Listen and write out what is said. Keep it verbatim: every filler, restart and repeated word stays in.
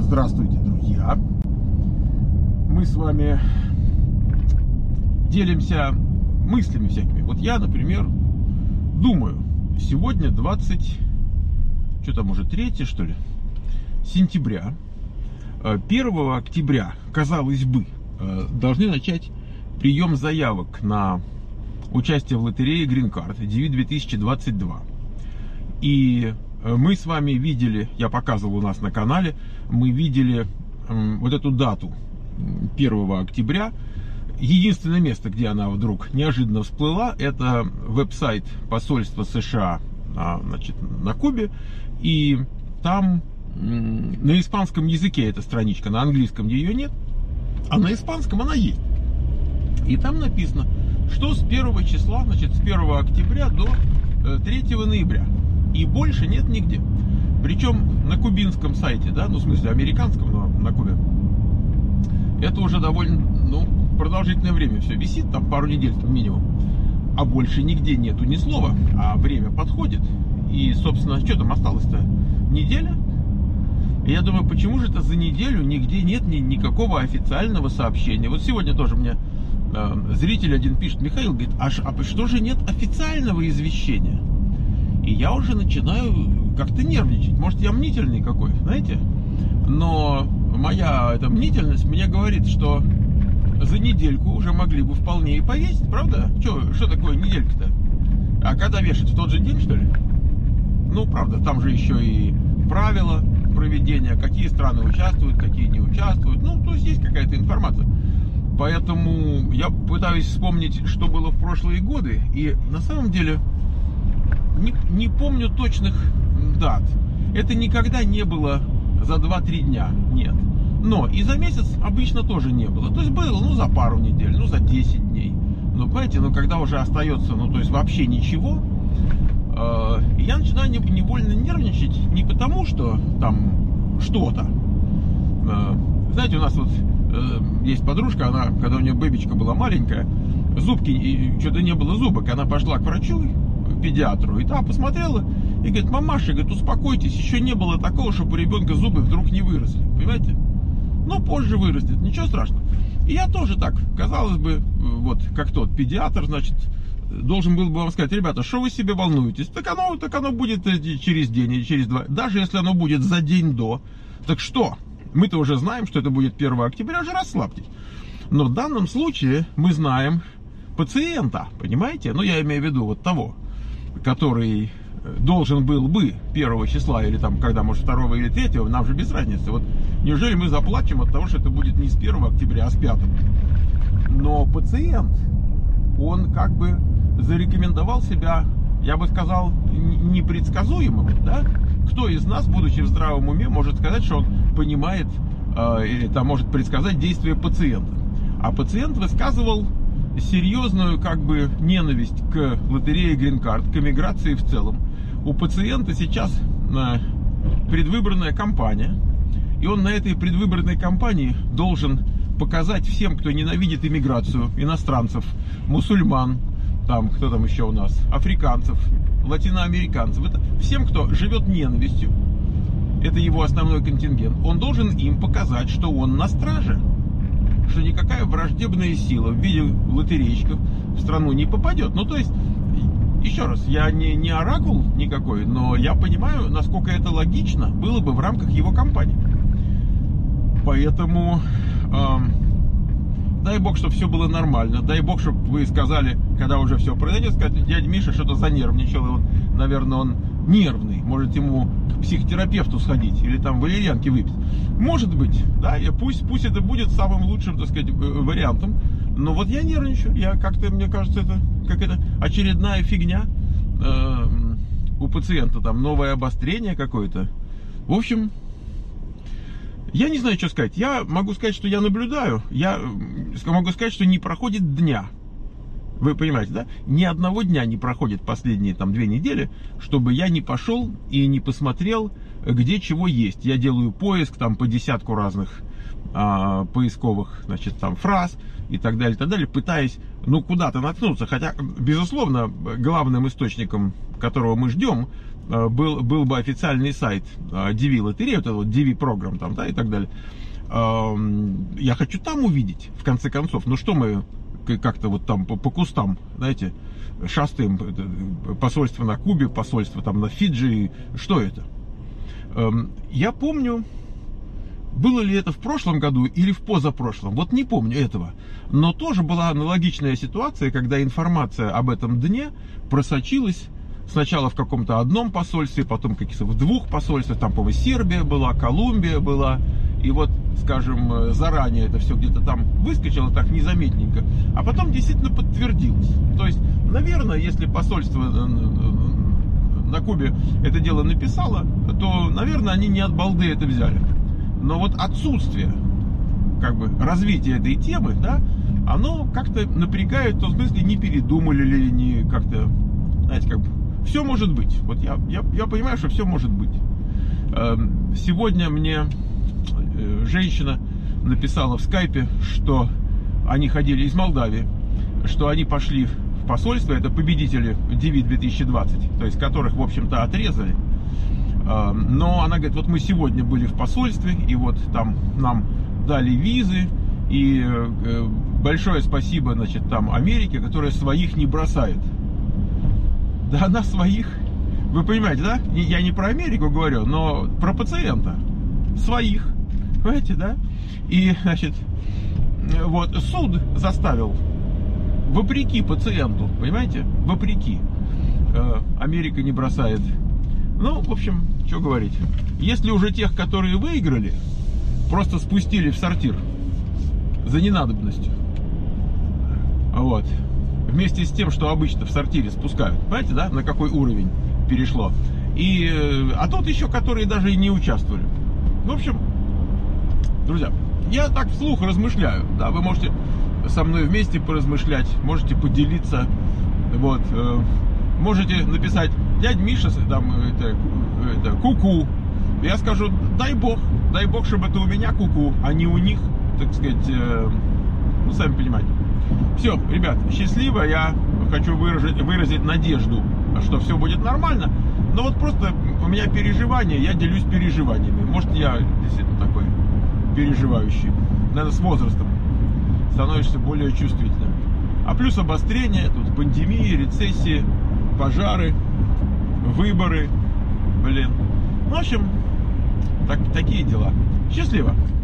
Здравствуйте, друзья! Мы с вами делимся мыслями всякими. Вот я, например, думаю, сегодня двадцать, что там уже, третье, что ли, сентября. первого октября, казалось бы, должны начать прием заявок на участие в лотерее Green Card ди ви две тысячи двадцать два. И мы с вами видели, я показывал у нас на канале, мы видели э, вот эту дату первого октября. Единственное место, где она вдруг неожиданно всплыла, это веб-сайт посольства США а, значит, на Кубе. И там э, на испанском языке эта страничка, на английском ее нет, а на испанском она есть. И там написано, что с первого числа, значит, с первого октября до э, третьего ноября. И больше нет нигде. Причем на кубинском сайте, да, ну в смысле американском, но на Кубе, это уже довольно, ну, продолжительное время все висит, там пару недель минимум. А больше нигде нету ни слова, а время подходит. И, собственно, что там осталось-то? Неделя? И я думаю, почему же это за неделю нигде нет ни, никакого официального сообщения? Вот сегодня тоже мне э, зритель один пишет, Михаил, говорит, а, а что же нет официального извещения? И я уже начинаю как-то нервничать. Может, я мнительный какой, знаете? Но моя эта мнительность мне говорит, что за недельку уже могли бы вполне и повесить, правда? Что, что такое неделька-то? А когда вешать, в тот же день, что ли? Ну, правда, там же еще и правила проведения, какие страны участвуют, какие не участвуют. Ну, то есть есть какая-то информация. Поэтому я пытаюсь вспомнить, что было в прошлые годы. И на самом деле... Не, не помню точных дат. Это никогда не было за два-три дня. Нет. Но и за месяц обычно тоже не было. То есть было, ну, за пару недель, ну, за десять дней. Ну, понимаете, ну, когда уже остается, ну, то есть вообще ничего, э, я начинаю невольно нервничать не потому, что там что-то. Э, знаете, у нас вот э, есть подружка, она, когда у нее бэбичка была маленькая, зубки, и что-то не было зубок, она пошла к врачу, педиатру, и та посмотрела и говорит, мамаша, говорит, успокойтесь, еще не было такого, чтобы у ребенка зубы вдруг не выросли, понимаете? Но позже вырастет, ничего страшного. И я тоже так, казалось бы, вот как тот педиатр, значит, должен был бы вам сказать, ребята, что вы себе волнуетесь? Так оно, так оно будет через день или через два, даже если оно будет за день до. Так что? Мы-то уже знаем, что это будет первого октября, уже расслабьтесь. Но в данном случае мы знаем пациента, понимаете? Ну, я имею в виду вот того, который должен был бы первого числа, или там, когда, может, второго или третьего, нам же без разницы. Вот неужели мы заплачем от того, что это будет не с первого октября, а с пятого? Но пациент, он как бы зарекомендовал себя, я бы сказал, непредсказуемым, да? Кто из нас, будучи в здравом уме, может сказать, что он понимает, э, или там может предсказать действия пациента? А пациент высказывал серьезную как бы ненависть к лотерее Green Card, к эмиграции в целом. У пациента сейчас предвыборная кампания, и он на этой предвыборной кампании должен показать всем, кто ненавидит эмиграцию, иностранцев, мусульман, там, кто там еще у нас, африканцев, латиноамериканцев, это всем, кто живет ненавистью, это его основной контингент, он должен им показать, что он на страже, что никакая враждебная сила в виде лотерейщиков в страну не попадет. Ну, то есть, еще раз, я не, не оракул никакой, но я понимаю, насколько это логично было бы в рамках его кампании. Поэтому эм, дай бог, чтобы все было нормально. Дай бог, чтобы вы сказали, когда уже все произойдет, сказать, дядя Миша что-то занервничал, и он, наверное, он нервный, может ему к психотерапевту сходить или там валерьянки выпить. Может быть, да, и пусть, пусть это будет самым лучшим, так сказать, вариантом. Но вот я нервничаю, я как-то, мне кажется, это какая-то очередная фигня э, у пациента, там новое обострение какое-то. В общем, я не знаю, что сказать. Я могу сказать, что я наблюдаю, я могу сказать, что не проходит дня. Вы понимаете, да? Ни одного дня не проходит последние там две недели, чтобы я не пошел и не посмотрел, где чего есть. Я делаю поиск там по десятку разных а, поисковых, значит, там фраз и так далее, и так далее, пытаясь, ну, куда-то наткнуться. Хотя, безусловно, главным источником, которого мы ждем, был, был бы официальный сайт ди ви лотереи, вот этот ди ви программ там, да, и так далее. Я хочу там увидеть, в конце концов. Ну что мы как-то вот там по, по кустам, знаете, шастаем, посольство на Кубе, посольство там на Фиджи, что это? Я помню, было ли это в прошлом году или в позапрошлом, вот не помню этого. Но тоже была аналогичная ситуация, когда информация об этом дне просочилась сначала в каком-то одном посольстве, потом каких-то в двух посольствах, там, по-моему, Сербия была, Колумбия была, и вот, скажем, заранее это все где-то там выскочило так незаметненько, а потом действительно подтвердилось. То есть, наверное, если посольство на Кубе это дело написало, то, наверное, они не от балды это взяли. Но вот отсутствие, как бы, развития этой темы, да, оно как-то напрягает, в том смысле, не передумали ли, не как-то, знаете, как бы, все может быть. Вот я, я, я понимаю, что все может быть. Сегодня мне женщина написала в скайпе, что они ходили из Молдавии, что они пошли в посольство, это победители ди ви две тысячи двадцать, то есть которых, в общем-то, отрезали. Но она говорит, вот мы сегодня были в посольстве, и вот там нам дали визы, и большое спасибо, значит, там Америке, которая своих не бросает. Да она своих, вы понимаете, да? Я не про Америку говорю, но про пациента. Своих, понимаете, да? И, значит, вот суд заставил, вопреки пациенту, понимаете? Вопреки. Америка не бросает. Ну, в общем, что говорить. Если уже тех, которые выиграли, просто спустили в сортир за ненадобностью. Вот. Вместе с тем, что обычно в сортире спускают. Понимаете, да, на какой уровень перешло. И, а тут еще, которые даже и не участвовали. В общем, друзья, я так вслух размышляю. Да, вы можете со мной вместе поразмышлять, можете поделиться. Вот. Можете написать, дядь Миша, там, это, это, ку-ку. Я скажу, дай бог, дай бог, чтобы это у меня ку-ку, а не у них, так сказать, э, ну, сами понимаете. Все, ребят, счастливо, я хочу выразить, выразить надежду, что все будет нормально. Но вот просто у меня переживания, я делюсь переживаниями. Может, я действительно такой переживающий. Наверное, с возрастом становишься более чувствительным. А плюс обострение, тут пандемии, рецессии, пожары, выборы, блин. В общем, так, такие дела. Счастливо!